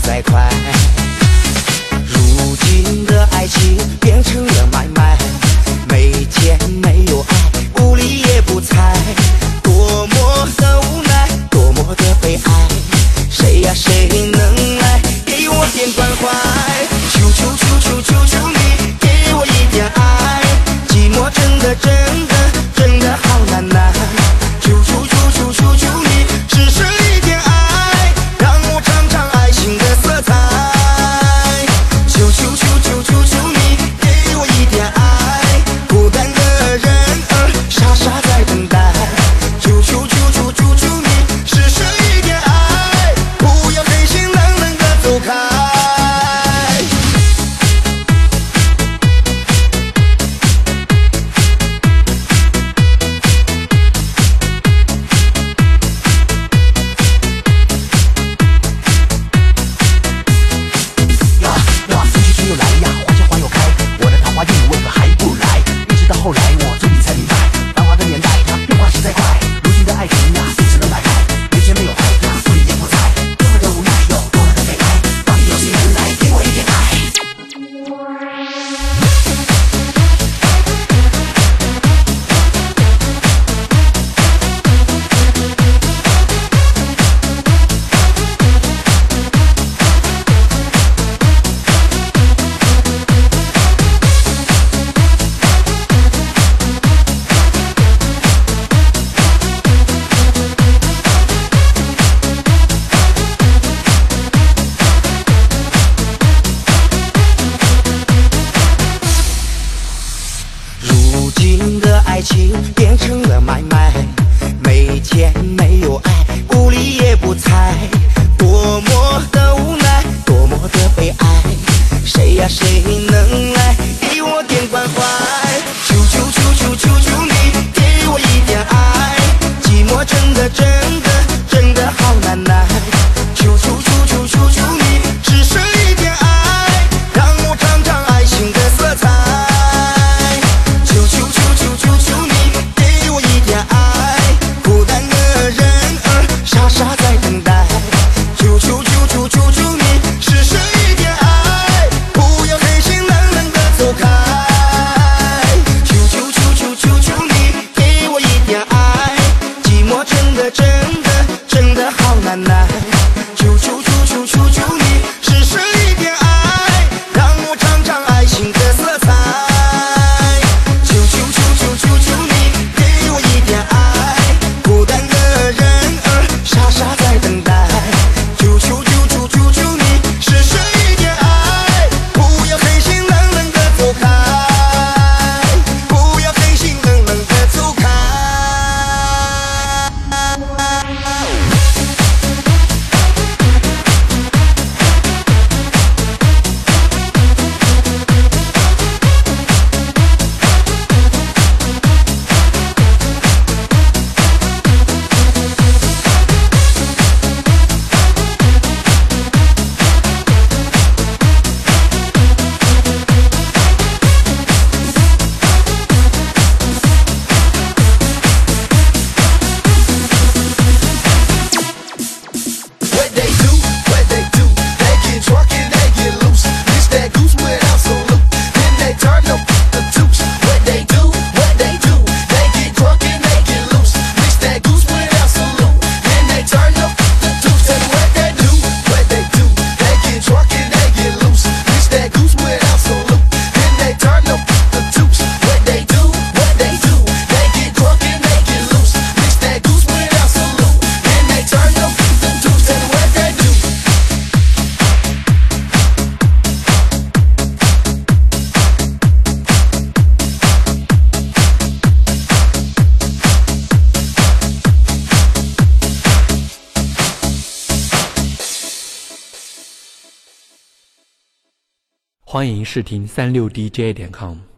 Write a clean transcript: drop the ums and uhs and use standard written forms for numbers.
再快。如今的爱情变成了买卖，没钱没有爱，不理也不睬，多么的无奈，多么的悲哀，谁呀谁能来给我点关怀？求求求求求求你给我一点爱，寂寞真的真的真的好难耐，求求求求求求你只是一点爱，让我尝尝爱情的色彩。求求求求求求你给我一点爱，孤单的人儿傻傻在等待。求求求求求求你只是一点爱，不要狠心冷冷的走开。 后来我嘴里才明白，繁华的年代它变化实在快，如今的爱情呀变成了买卖，没钱没有爱呀，不理也不睬，多么的无奈又多么的悲哀，到底有谁能来给我一点爱？ 如今的爱情变成了买卖，没钱没有爱，不理也不睬，多么的无奈，多么的悲哀，谁呀谁能来给我点关怀？求求求求求求你给我一点爱，寂寞真的真的真的好难耐，求求求求求求你只是一点爱，让我尝尝爱情的色彩。求求求求求求你给我一点爱，孤单的人儿傻傻在等待。求求求求求求你只是一点爱，不要狠心冷冷的走开。求求求求求求你给我一点爱，寂寞真的真的真的好难耐。求求求求求求你只是一点爱，让我尝尝爱情的色彩。求求求求求求你给我一点爱，孤单的人儿傻傻在等待。求求求求求求你只是一点爱，不要狠心冷冷的走开，不要狠心冷冷的走开。 欢迎试听36DJ.com。